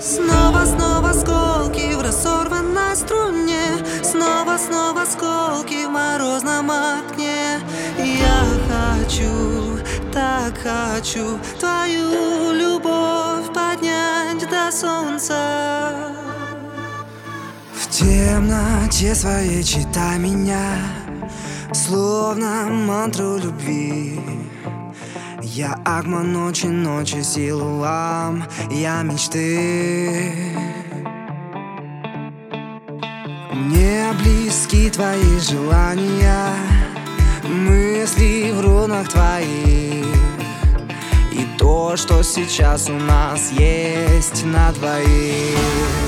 Снова осколки в разорванной струне, снова осколки в морозном окне. Я хочу, так хочу твою любовь поднять до солнца. В темноте своей читай меня, словно мантру любви. Я агма ночи, силуам, я мечты. Мне близки твои желания, мысли в рунах твоих, и то, что сейчас у нас есть на двоих.